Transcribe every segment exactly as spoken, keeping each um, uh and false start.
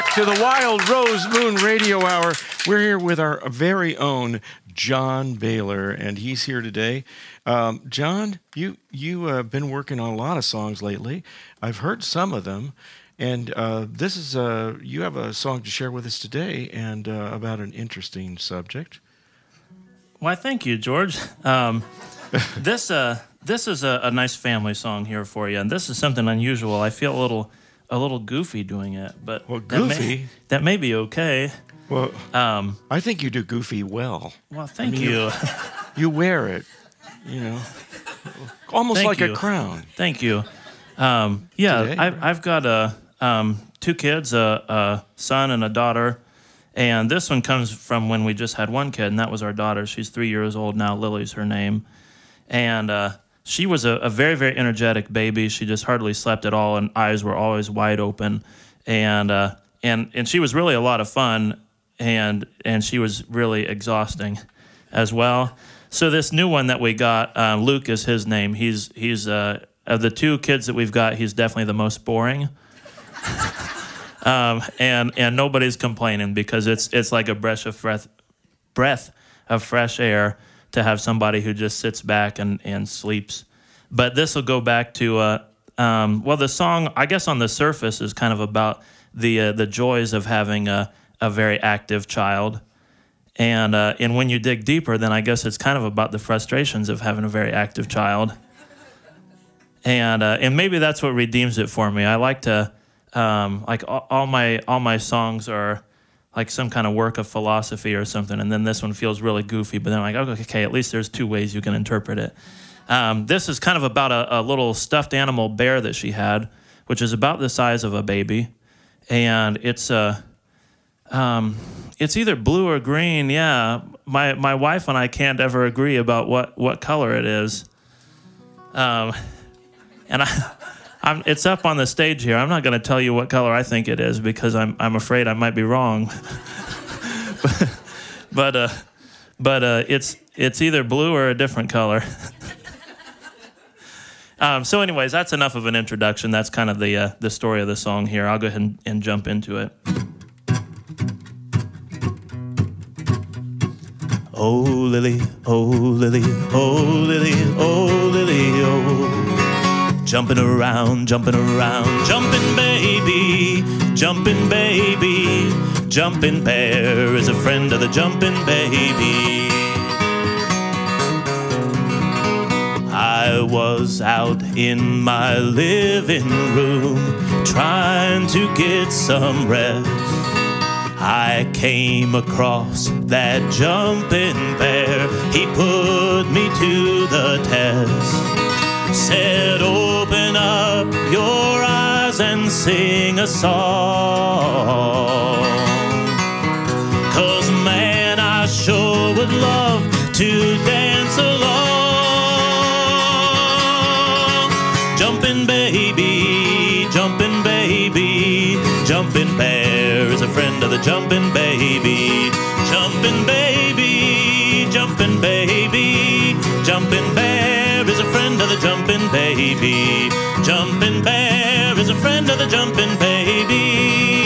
back to the Wild Rose Moon Radio Hour. We're here with our very own John Baylor, and he's here today. Um, John, you you have uh, been working on a lot of songs lately. I've heard some of them, and uh, this is uh, you have a song to share with us today, and uh, about an interesting subject. Why, thank you, George. Um, this uh, this is a, a nice family song here for you, and this is something unusual. I feel a little. A little goofy doing it, but well, goofy that may, that may be okay. Well, um, I think you do goofy well. Well, thank I mean, you. you. You wear it, you know, almost thank like you. a crown. Thank you. Um, yeah, Today, I've, I've got a, um, two kids, a, a son and a daughter, and this one comes from when we just had one kid, and that was our daughter. She's three years old now. Lily's her name, and uh, she was a, a very, very energetic baby. She just hardly slept at all, and eyes were always wide open. And uh, and and she was really a lot of fun, and and she was really exhausting as well. So this new one that we got, uh, Luke is his name. He's he's uh, of the two kids that we've got, he's definitely the most boring. um, and and nobody's complaining because it's it's like a breath of breath, breath of fresh air to have somebody who just sits back and, and sleeps. But this will go back to, uh, um, well, the song, I guess on the surface, is kind of about the uh, the joys of having a, a very active child. And uh, and when you dig deeper, then I guess it's kind of about the frustrations of having a very active child. And uh, and maybe that's what redeems it for me. I like to, um, like all, all my all my songs are like some kind of work of philosophy or something, and then this one feels really goofy, but then I'm like, okay, at least there's two ways you can interpret it. Um, this is kind of about a, a little stuffed animal bear that she had, which is about the size of a baby, and it's uh, um, it's either blue or green, yeah. My my wife and I can't ever agree about what, what color it is. Um, and I... I'm, it's up on the stage here. I'm not going to tell you what color I think it is because I'm I'm afraid I might be wrong. but but, uh, but uh, it's it's either blue or a different color. um, so, anyways, that's enough of an introduction. That's kind of the uh, the story of the song here. I'll go ahead and, and jump into it. Oh Lily, oh Lily, oh Lily, oh Lily, oh. Jumping around, jumping around, jumping baby, jumping baby, jumping bear is a friend of the jumping baby. I was out in my living room trying to get some rest. I came across that jumping bear, he put me to the test. Said, open up your eyes and sing a song. 'Cause man, I sure would love to dance along. Jumping baby, jumping baby, jumping bear is a friend of the jumping baby. Jumping baby, jumping baby, jumping bear is a friend of the jumping baby. Jumping bear is a friend of the jumping baby.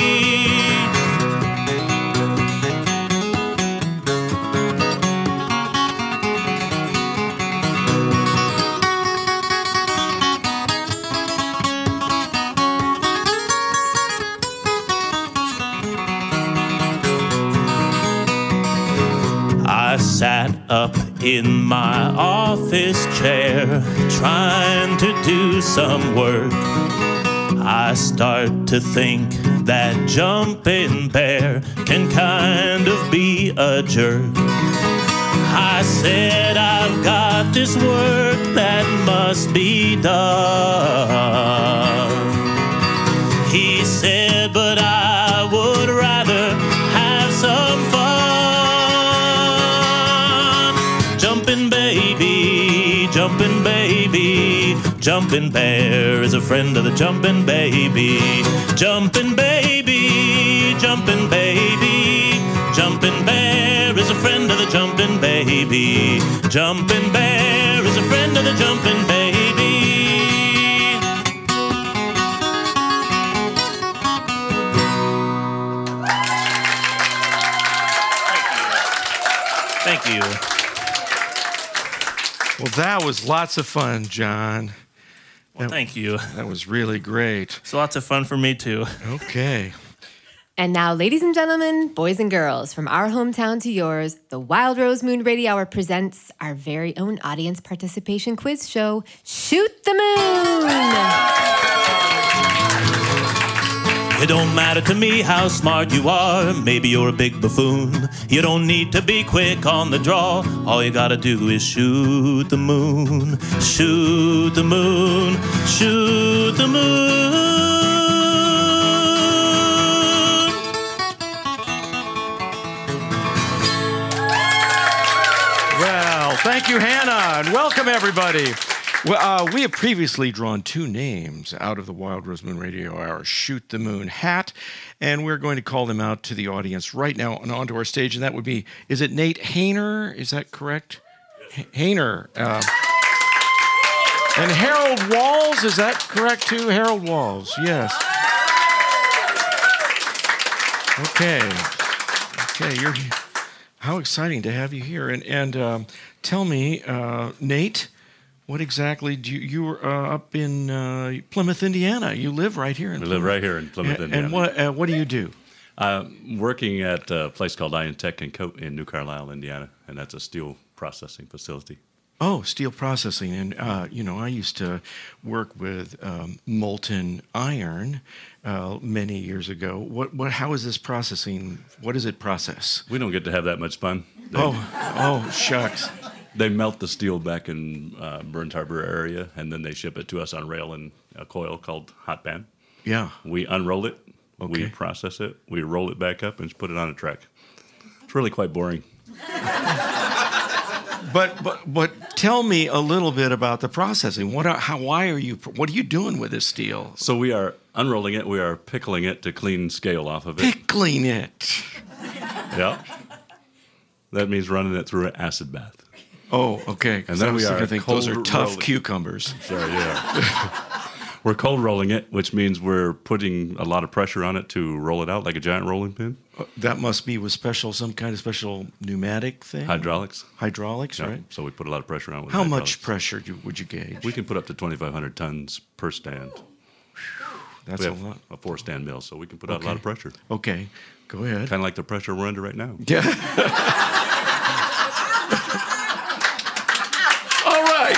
I sat up in my office chair trying to do some work. I start to think that jumping bear can kind of be a jerk. I said, I've got this work that must be done. He said, but I would rather have some fun. Jumping baby, jumping baby, jumping bear is a friend of the jumping baby. Jumping baby, jumping baby, jumping bear is a friend of the jumping baby. Jumping bear is a friend of the jumping baby. Well, that was lots of fun, John. Well, that, thank you. That was really great. It's lots of fun for me, too. Okay. And now, ladies and gentlemen, boys and girls, from our hometown to yours, the Wild Rose Moon Radio Hour presents our very own audience participation quiz show, Shoot the Moon! It don't matter to me how smart you are. Maybe you're a big buffoon. You don't need to be quick on the draw. All you gotta do is shoot the moon. Shoot the moon. Shoot the moon. Well, thank you, Hannah, and welcome everybody. Well, uh, we have previously drawn two names out of the Wild Rose Moon Radio Hour Shoot the Moon hat, and we're going to call them out to the audience right now and onto our stage, and that would be, is it Nate Hayner? Is that correct? Yes. Hayner. Uh, and Harold Walls, is that correct too? Harold Walls, yes. Okay. Okay, you're how exciting to have you here. And, and um, tell me, uh, Nate, what exactly do you, you were uh, up in uh, Plymouth, Indiana. You live right here in We Plymouth. live right here in Plymouth, and, Indiana. And what uh, what do you do? I'm working at a place called Iron Tech and Coat in New Carlisle, Indiana, and that's a steel processing facility. Oh, steel processing. And, uh, you know, I used to work with um, molten iron uh, many years ago. What, what, how is this processing? What does it process? We don't get to have that much fun. They, Oh, oh, shucks. They melt the steel back in uh, Burns Harbor area, and then they ship it to us on rail in a coil called hot band. Yeah. We unroll it, Okay. we process it, we roll it back up, and put it on a track. It's really quite boring. But, but, but tell me a little bit about the processing. What, are, how, why are you, what are you doing with this steel? So we are unrolling it, we are pickling it to clean scale off of it. Pickling it. Yeah. That means running it through an acid bath. Oh, okay. And then I was we thinking, are think those are cold tough rolling. cucumbers. Sorry, yeah. We're cold rolling it, which means we're putting a lot of pressure on it to roll it out like a giant rolling pin. Uh, That must be with special, some kind of special pneumatic thing? Hydraulics. Hydraulics, Yeah, right? So we put a lot of pressure on it with How hydraulics. much pressure do, would you gauge? We can put up to twenty-five hundred tons per stand. That's we a have lot. a four-stand mill, so we can put out Okay. a lot of pressure. Okay, go ahead. Kind of like the pressure we're under right now. Yeah. All right.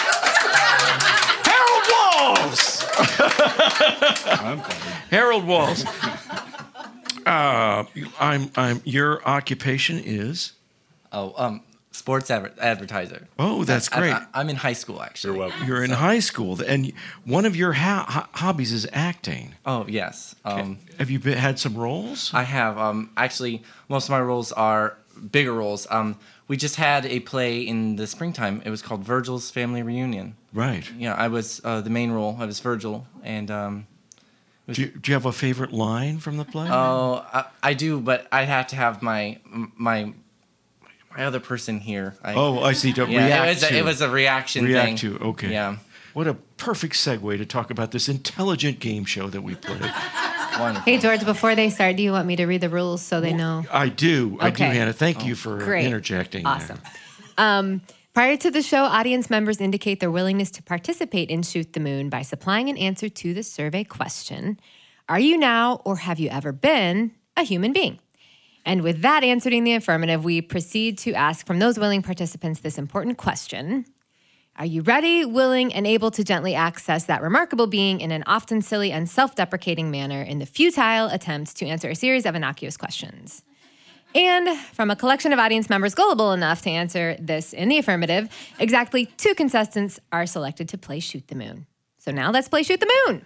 Harold Walls. I'm fine. Harold Walls. Uh, I'm. I'm. Your occupation is. Oh, um, sports adver- advertiser. Oh, that's I- great. I, I'm in high school, actually. You're welcome. You're in high school, and one of your ha- ho- hobbies is acting. Oh, yes. Um, Have you been, had some roles? I have. Um, actually, most of my roles are bigger roles. Um, we just had a play in the springtime. It was called Virgil's Family Reunion. Right. Yeah, I was uh, the main role. I was Virgil, and um, Do you, do you have a favorite line from the play? oh, I, I do, but I have to have my my my other person here. I, oh, I see. To yeah, react it was to. a, it was a reaction react thing. to. Okay. Yeah, What a perfect segue to talk about this intelligent game show that we play. wonderful. Hey, George, before they start, do you want me to read the rules so they know? I do. I do, Okay. Hannah. Thank you for Great. interjecting. there. Awesome. Um, prior to the show, audience members indicate their willingness to participate in Shoot the Moon by supplying an answer to the survey question. Are you now, or have you ever been, a human being? And with that answered in the affirmative, we proceed to ask from those willing participants this important question. Are you ready, willing, and able to gently access that remarkable being in an often silly and self-deprecating manner in the futile attempt to answer a series of innocuous questions? And from a collection of audience members gullible enough to answer this in the affirmative, exactly two contestants are selected to play Shoot the Moon. So now let's play Shoot the Moon.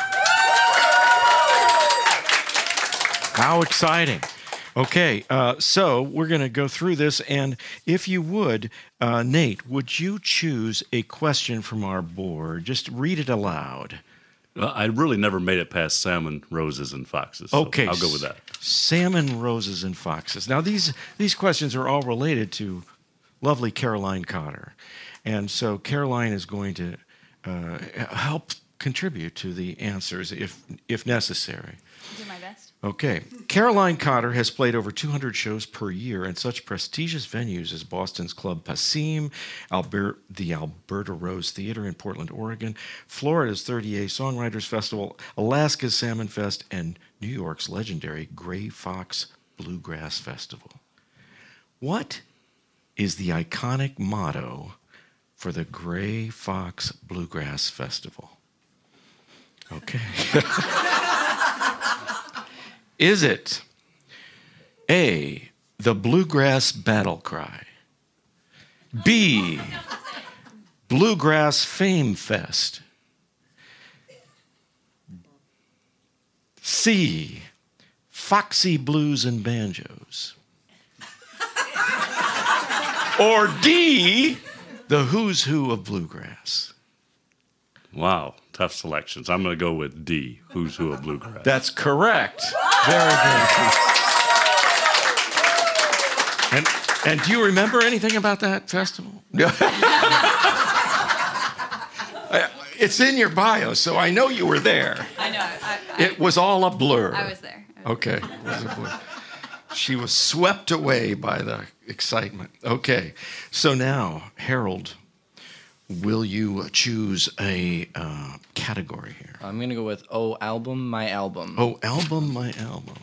How exciting. Okay, uh, so we're going to go through this, and if you would, uh, Nate, would you choose a question from our board? Just read it aloud. Well, I really never made it past salmon, roses, and foxes. So Okay. I'll go with that. Salmon, roses, and foxes. Now, these, these questions are all related to lovely Caroline Cotter. And so Caroline is going to uh, help contribute to the answers if if necessary. Do my best. Okay. Caroline Cotter has played over two hundred shows per year in such prestigious venues as Boston's Club Passim, Albert, the Alberta Rose Theater in Portland, Oregon, Florida's thirty-eight Songwriters Festival, Alaska's Salmon Fest, and New York's legendary Gray Fox Bluegrass Festival. What is the iconic motto for the Gray Fox Bluegrass Festival? Okay. Is it A, the Bluegrass Battle Cry, B, Bluegrass Fame Fest, C, Foxy Blues and Banjos, or D, the Who's Who of Bluegrass? Wow, tough selections. I'm going to go with D, Who's Who of Bluegrass. That's correct. Very good. And, and do you remember anything about that festival? It's in your bio, so I know you were there. I know. I, I, It was all a blur. I was there. I was Okay. It was a blur. She was swept away by the excitement. Okay. So now, Harold, will you choose a uh, category here? I'm gonna go with Oh Album, My Album. Oh, album, my album.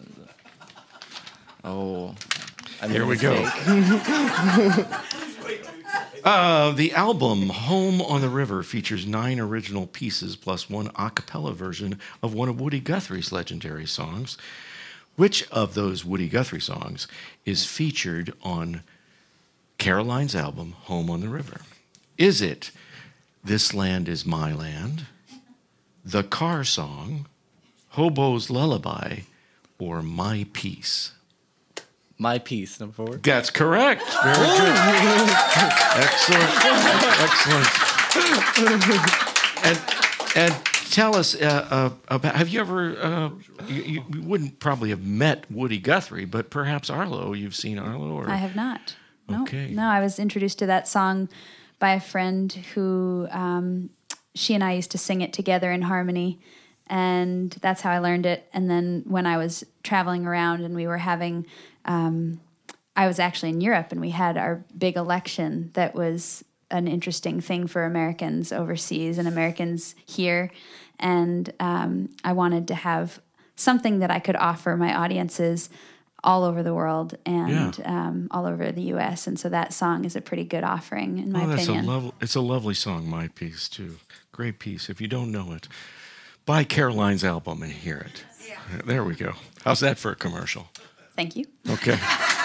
Oh. I made Here a we go. mistake. Uh, the album Home on the River features nine original pieces plus one a cappella version of one of Woody Guthrie's legendary songs. Which of those Woody Guthrie songs is featured on Caroline's album Home on the River? Is it This Land Is My Land, The Car Song, Hobo's Lullaby, or My Peace? My Piece, number four. That's correct. Very good. Excellent. Excellent. And and tell us uh, uh, about. Have you ever? Uh, you, you wouldn't probably have met Woody Guthrie, but perhaps Arlo. You've seen Arlo, or I have not. No. Okay. No, I was introduced to that song by a friend who um, she and I used to sing it together in harmony, and that's how I learned it. And then when I was traveling around and we were having, um, I was actually in Europe and we had our big election that was an interesting thing for Americans overseas and Americans here. And um, I wanted to have something that I could offer my audiences all over the world and Yeah. um, all over the U S. And so that song is a pretty good offering, in my oh, that's opinion. a lovely. It's a lovely song. My Piece too. Great piece. If you don't know it, buy Caroline's album and hear it. Yeah. There we go. How's that for a commercial? Thank you. Okay.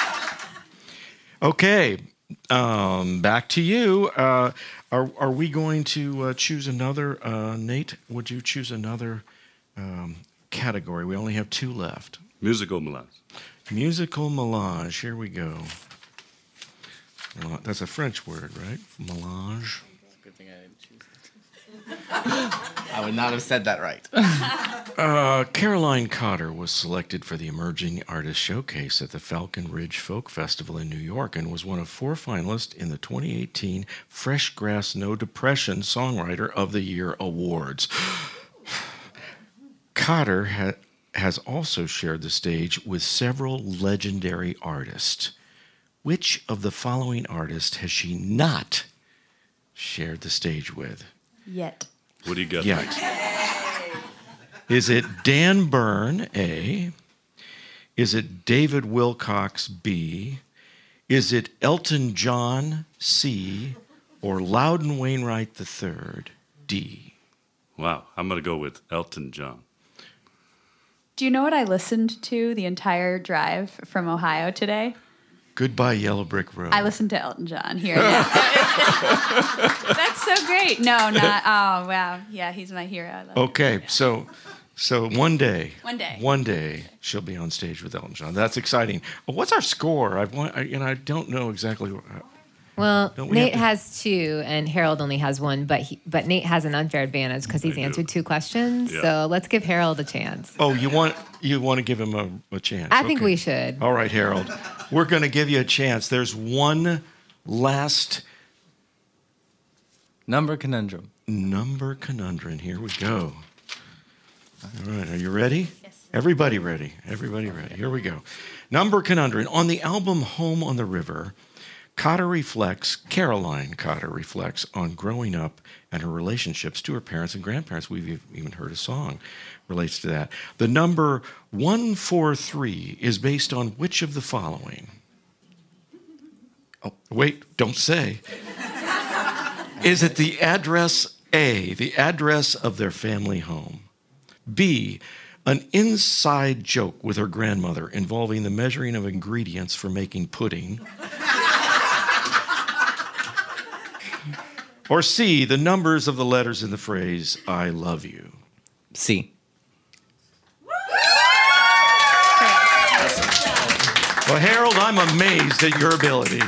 Okay. Um, back to you. Uh, are are we going to uh, choose another? Uh, Nate, would you choose another um, category? We only have two left. Musical melange. Musical melange. Here we go. Well, that's a French word, right? Melange. Good thing I didn't choose it. I would not have said that right. Uh, Caroline Cotter was selected for the Emerging Artist Showcase at the Falcon Ridge Folk Festival in New York and was one of four finalists in the twenty eighteen Fresh Grass No Depression Songwriter of the Year Awards. Cotter ha- has also shared the stage with several legendary artists. Which of the following artists has she not shared the stage with? Yet. Woody Guthrie. Yet. Is it Dan Byrne, A? Is it David Wilcox, B? Is it Elton John, C? Or Loudon Wainwright the third, D? Wow, I'm going to go with Elton John. Do you know what I listened to the entire drive from Ohio today? Goodbye, Yellow Brick Road. I listened to Elton John here. Yeah. That's so great. No, not. Oh, wow. Yeah, he's my hero. I love him. Okay, so so one day, One day. one day she'll be on stage with Elton John. That's exciting. What's our score? I want, I, and I don't know exactly. What, Well, Don't we Nate have to- has two, and Harold only has one. But he, but Nate has an unfair advantage because he's I do. answered two questions. Yeah. So let's give Harold a chance. oh, you want you want to give him a, a chance? I think Okay. we should. All right, Harold. We're going to give you a chance. There's one last Number conundrum. number conundrum. Here we go. All right, are you ready? Yes. Everybody ready. Everybody ready. Here we go. Number conundrum. On the album Home on the River, Cotter reflects, Caroline Cotter reflects on growing up and her relationships to her parents and grandparents. We've even heard a song relates to that. The number one four three is based on which of the following? Oh, wait, don't say. Is it the address A, the address of their family home? B, an inside joke with her grandmother involving the measuring of ingredients for making pudding? Or C, the numbers of the letters in the phrase, I love you? C. Well, Harold, I'm amazed at your ability.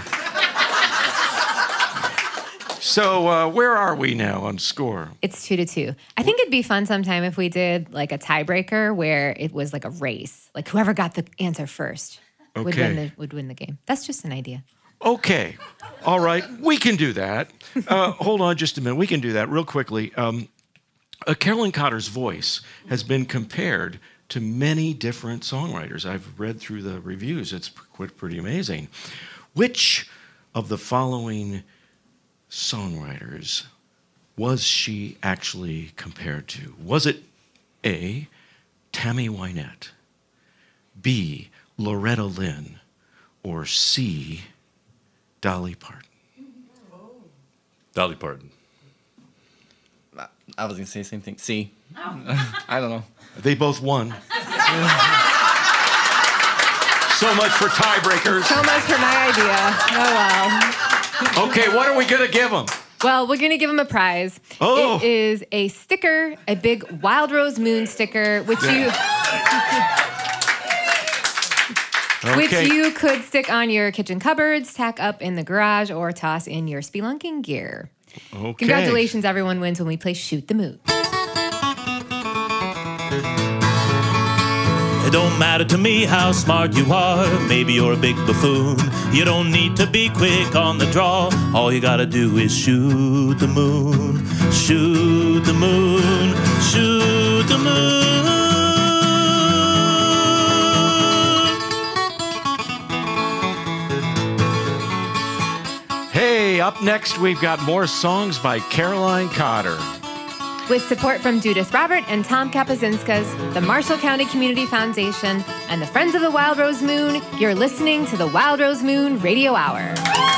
So uh, where are we now on score? It's two to two. I think it'd be fun sometime if we did like a tiebreaker where it was like a race. Like whoever got the answer first would Okay. win the would win the game. That's just an idea. Okay. All right. We can do that. Uh, hold on just a minute. We can do that real quickly. Um, uh, Caroline Cotter's voice has been compared to many different songwriters. I've read through the reviews. It's p- pretty amazing. Which of the following songwriters was she actually compared to? Was it A, Tammy Wynette, B, Loretta Lynn, or C, Dolly Parton? Dolly Parton. I was going to say the same thing. C. I don't know. They both won. So much for tiebreakers. So much for my idea. Oh well. Okay, what are we going to give them? Well, we're going to give him a prize. Oh. It is a sticker, a big Wild Rose Moon sticker, which you which Okay. you could stick on your kitchen cupboards, tack up in the garage, or toss in your spelunking gear. Okay. Congratulations, everyone wins when we play Shoot the Moon. It don't matter to me how smart you are. Maybe you're a big buffoon. You don't need to be quick on the draw. All you gotta do is shoot the moon. Shoot the moon. Shoot the moon. Hey, up next, we've got more songs by Caroline Cotter. With support from Judith Robert and Tom Kapazinskas, the Marshall County Community Foundation, and the Friends of the Wild Rose Moon, you're listening to the Wild Rose Moon Radio Hour.